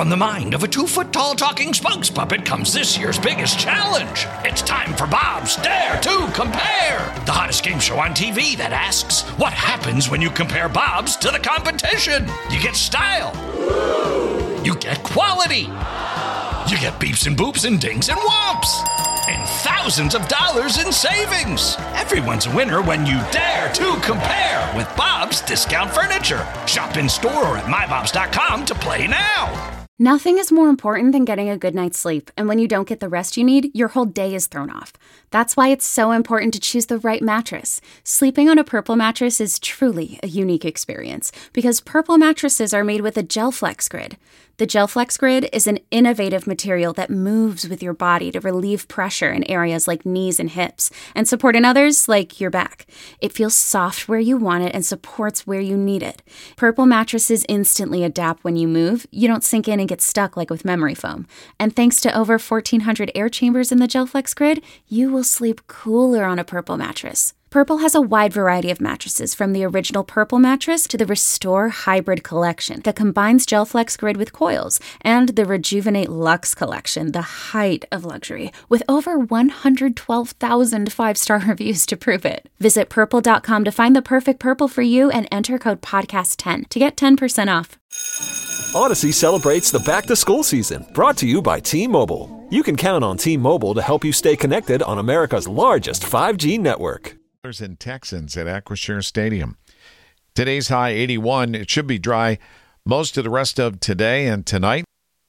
From the mind of a 2-foot-tall talking spokes puppet comes this year's biggest challenge. It's time for Bob's Dare to Compare, the hottest game show on TV that asks, what happens when you compare Bob's to the competition? You get style. You get quality. You get beeps and boops and dings and whomps. And thousands of dollars in savings. Everyone's a winner when you dare to compare with Bob's Discount Furniture. Shop in store or at mybobs.com to play now. Nothing is more important than getting a good night's sleep, and when you don't get the rest you need, your whole day is thrown off. That's why it's so important to choose the right mattress. Sleeping on a Purple mattress is truly a unique experience, because Purple mattresses are made with a GelFlex Grid. The GelFlex Grid is an innovative material that moves with your body to relieve pressure in areas like knees and hips, and support in others like your back. It feels soft where you want it and supports where you need it. Purple mattresses instantly adapt when you move. You don't sink in and get stuck like with memory foam. And thanks to over 1,400 air chambers in the GelFlex Grid, you will sleep cooler on a Purple mattress. Purple has a wide variety of mattresses, from the original Purple mattress to the Restore Hybrid collection that combines GelFlex Grid with coils, and the Rejuvenate Luxe collection, the height of luxury, with over 112,000 five-star reviews to prove it. Visit purple.com to find the perfect Purple for you and enter code podcast10 to get 10% off. Odyssey celebrates the back-to-school season, brought to you by T-Mobile. You can count on T-Mobile to help you stay connected on America's largest 5G network. And Texans at Acrisure Stadium. Today's high 81. It should be dry most of the rest of today and tonight.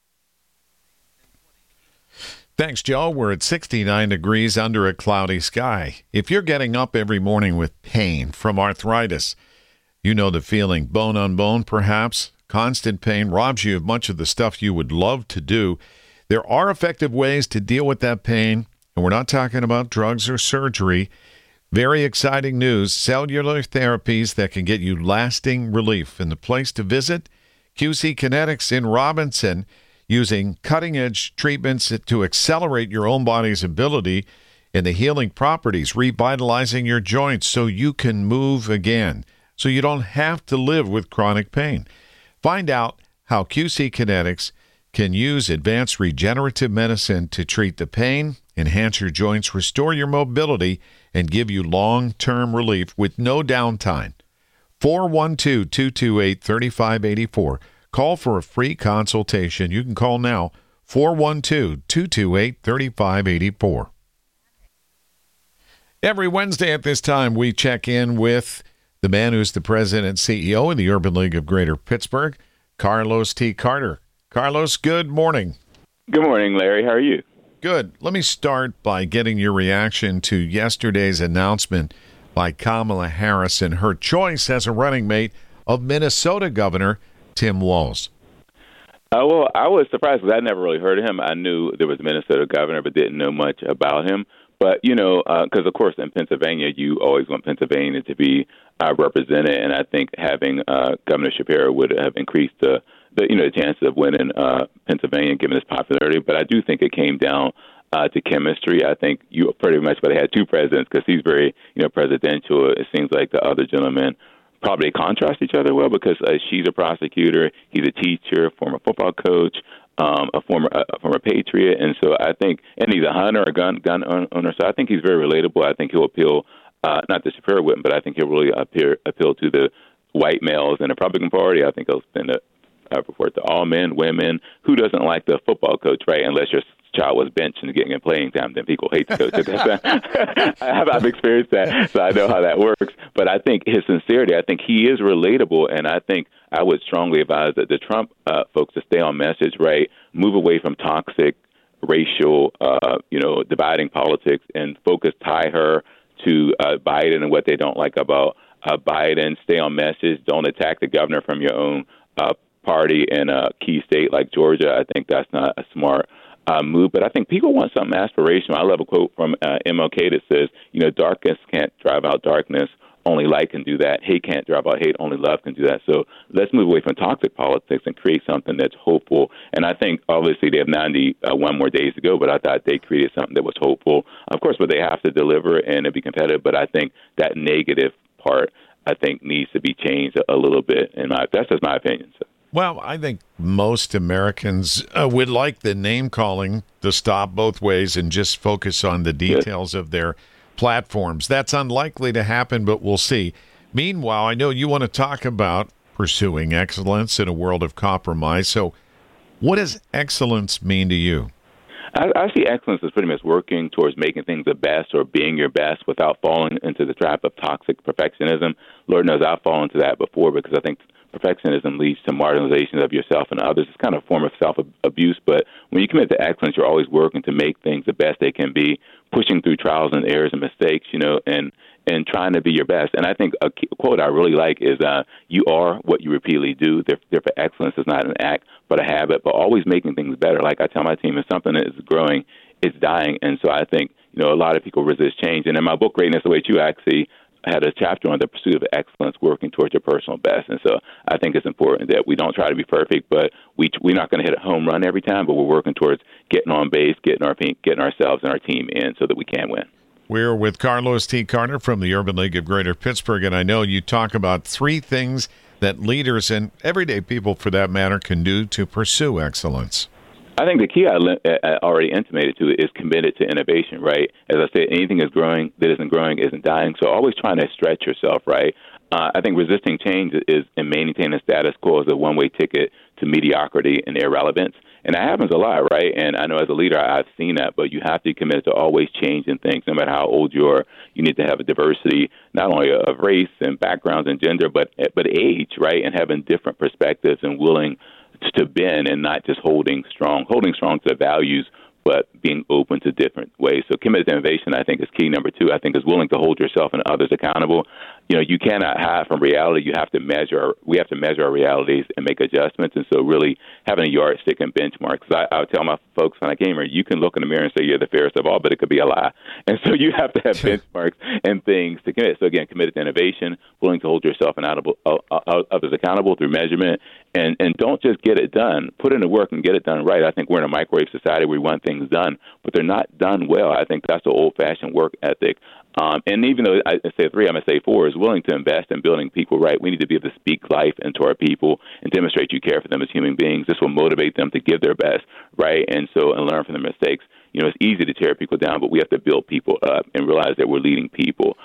Thanks, Joe. We're at 69 degrees under a cloudy sky. If you're getting up every morning with pain from arthritis, you know the feeling. Bone on bone, perhaps. Constant pain robs you of much of the stuff you would love to do. There are effective ways to deal with that pain, and we're not talking about drugs or surgery. Very exciting news, cellular therapies that can get you lasting relief. And the place to visit, QC Kinetics in Robinson, using cutting-edge treatments to accelerate your own body's ability and the healing properties, revitalizing your joints so you can move again, so you don't have to live with chronic pain. Find out how QC Kinetics can use advanced regenerative medicine to treat the pain, enhance your joints, restore your mobility, and give you long-term relief with no downtime. 412-228-3584. Call for a free consultation. You can call now, 412-228-3584. Every Wednesday at this time, we check in with the man who's the president and CEO of the Urban League of Greater Pittsburgh, Carlos T. Carter. Carlos, good morning. Good morning, Larry. How are you? Good. Let me start by getting your reaction to yesterday's announcement by Kamala Harris and her choice as a running mate of Minnesota Governor Tim Walz. Well, I was surprised because I never really heard of him. I knew there was a Minnesota governor, but didn't know much about him. But, because, of course, in Pennsylvania, you always want Pennsylvania to be represented. And I think having Governor Shapiro would have increased the chances of winning Pennsylvania, given his popularity. But I do think it came down to chemistry. I think you pretty much would have had two presidents because he's very, presidential. It seems like the other gentleman probably contrast each other well because she's a prosecutor, he's a teacher, former football coach, a former patriot, and so I think, and he's a hunter, a gun owner. So I think he's very relatable. I think he'll appeal, not that Shapiro wouldn't, but I think he'll really appeal to the white males in the Republican Party. I think he'll send a report to all men, women. Who doesn't like the football coach, right? Unless your child was benched and getting in playing time, then people hate the coach. I've experienced that, so I know how that works. But I think his sincerity, I think he is relatable, and I think I would strongly advise that the Trump folks to stay on message, right? Move away from toxic, racial, dividing politics, and tie her to Biden and what they don't like about Biden. Stay on message. Don't attack the governor from your own party in a key state like Georgia. I think that's not a smart move. But I think people want something aspirational. I love a quote from MLK that says, darkness can't drive out darkness. Only light can do that. Hate can't drive out hate. Only love can do that. So let's move away from toxic politics and create something that's hopeful. And I think, obviously, they have 91 more days to go, but I thought they created something that was hopeful. Of course, but they have to deliver and be competitive. But I think that negative part, needs to be changed a little bit. That's just my opinion. So. Well, I think most Americans would like the name calling to stop both ways and just focus on the details of their platforms. That's unlikely to happen, but we'll see. Meanwhile, I know you want to talk about pursuing excellence in a world of compromise. So what does excellence mean to you? I see excellence as pretty much working towards making things the best or being your best without falling into the trap of toxic perfectionism. Lord knows I've fallen into that before because I think perfectionism leads to marginalization of yourself and others. It's kind of a form of self-abuse, but when you commit to excellence, you're always working to make things the best they can be, pushing through trials and errors and mistakes, and trying to be your best. And I think a quote I really like is, you are what you repeatedly do. Therefore, excellence is not an act, but a habit, but always making things better. Like I tell my team, if something is growing, it's dying. And so I think, a lot of people resist change. And in my book, Greatness Awaits You, actually had a chapter on the pursuit of excellence, working towards your personal best. And so I think it's important that we don't try to be perfect, but we're not going to hit a home run every time, but we're working towards getting on base, getting ourselves and our team in so that we can win. We're with Carlos T. Carter from the Urban League of Greater Pittsburgh, and I know you talk about 3 things that leaders and everyday people, for that matter, can do to pursue excellence. I think the key I already intimated to it is committed to innovation, right? As I said, anything is growing that isn't growing isn't dying, so always trying to stretch yourself, right? I think resisting change is and maintaining status quo is a one-way ticket to mediocrity and irrelevance. And that happens a lot, right? And I know as a leader, I've seen that, but you have to be committed to always changing things, no matter how old you are. You need to have a diversity, not only of race and backgrounds and gender, but age, right? And having different perspectives and willing to bend and not just holding strong to the values, but being open to different ways. So committed to innovation, I think, is key. Number 2, I think, is willing to hold yourself and others accountable. You cannot hide from reality. We have to measure our realities and make adjustments. And so really having a yardstick and benchmarks. I would tell my folks when I came here, you can look in the mirror and say you're the fairest of all, but it could be a lie. And so you have to have benchmarks and things to commit. So again, committed to innovation, willing to hold yourself and others accountable through measurement, and don't just get it done. Put in the work and get it done right. I think we're in a microwave society where we want things done, but they're not done well. I think that's the old-fashioned work ethic. And even though I say 3, I'm going to say 4, is willing to invest in building people right. We need to be able to speak life into our people and demonstrate you care for them as human beings. This will motivate them to give their best, right? And learn from their mistakes. It's easy to tear people down, but we have to build people up and realize that we're leading people.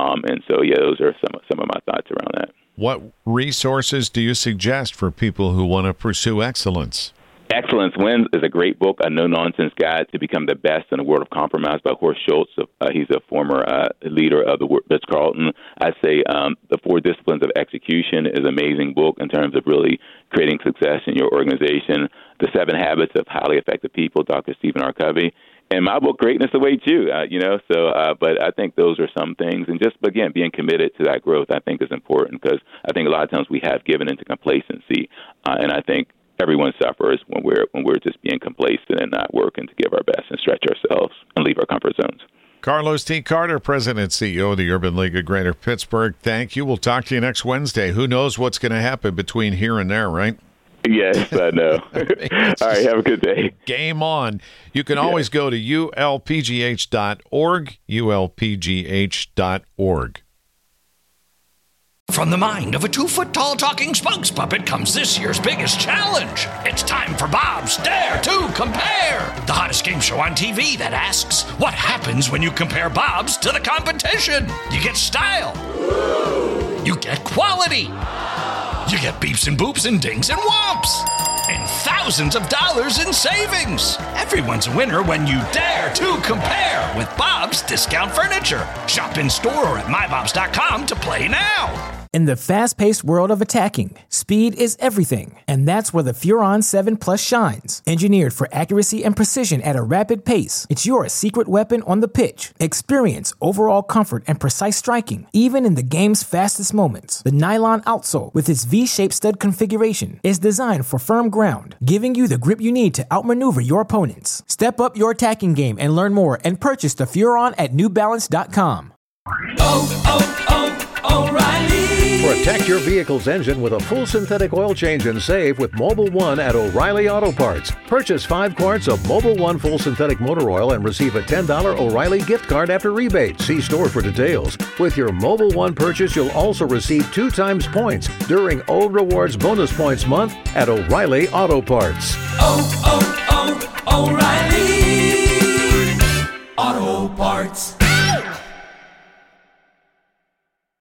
Those are some of my thoughts around that. What resources do you suggest for people who want to pursue excellence? Excellence Wins is a great book, a no-nonsense guide to become the best in a world of compromise by Horst Schultz. He's a former leader of the Ritz-Carlton. I'd say The 4 Disciplines of Execution is an amazing book in terms of really creating success in your organization. The 7 Habits of Highly Effective People, Dr. Stephen R. Covey. And my book, Greatness Awaits You, but I think those are some things. And just, again, being committed to that growth, I think, is important because I think a lot of times we have given into complacency. And I think everyone suffers when we're just being complacent and not working to give our best and stretch ourselves and leave our comfort zones. Carlos T. Carter, President and CEO of the Urban League of Greater Pittsburgh. Thank you. We'll talk to you next Wednesday. Who knows what's going to happen between here and there, right? Yes, I know. All right, have a good day. Game on. You can always go to ulpgh.org, ulpgh.org. From the mind of a 2-foot-tall talking spokes puppet comes this year's biggest challenge. It's time for Bob's Dare to Compare, the hottest game show on TV that asks, what happens when you compare Bob's to the competition? You get style. You get quality. You get beeps and boops and dings and whomps. And thousands of dollars in savings. Everyone's a winner when you dare to compare with Bob's Discount Furniture. Shop in store or at mybobs.com to play now. In the fast-paced world of attacking, speed is everything, and that's where the Furon 7 Plus shines. Engineered for accuracy and precision at a rapid pace, it's your secret weapon on the pitch. Experience overall comfort and precise striking, even in the game's fastest moments. The nylon outsole, with its V-shaped stud configuration, is designed for firm ground, giving you the grip you need to outmaneuver your opponents. Step up your attacking game and learn more and purchase the Furon at NewBalance.com. O'Reilly. Protect your vehicle's engine with a full synthetic oil change and save with Mobil 1 at O'Reilly Auto Parts. Purchase 5 quarts of Mobil 1 full synthetic motor oil and receive a $10 O'Reilly gift card after rebate. See store for details. With your Mobil 1 purchase, you'll also receive 2 times points during O Rewards Bonus Points Month at O'Reilly Auto Parts. Oh, oh, oh, O'Reilly.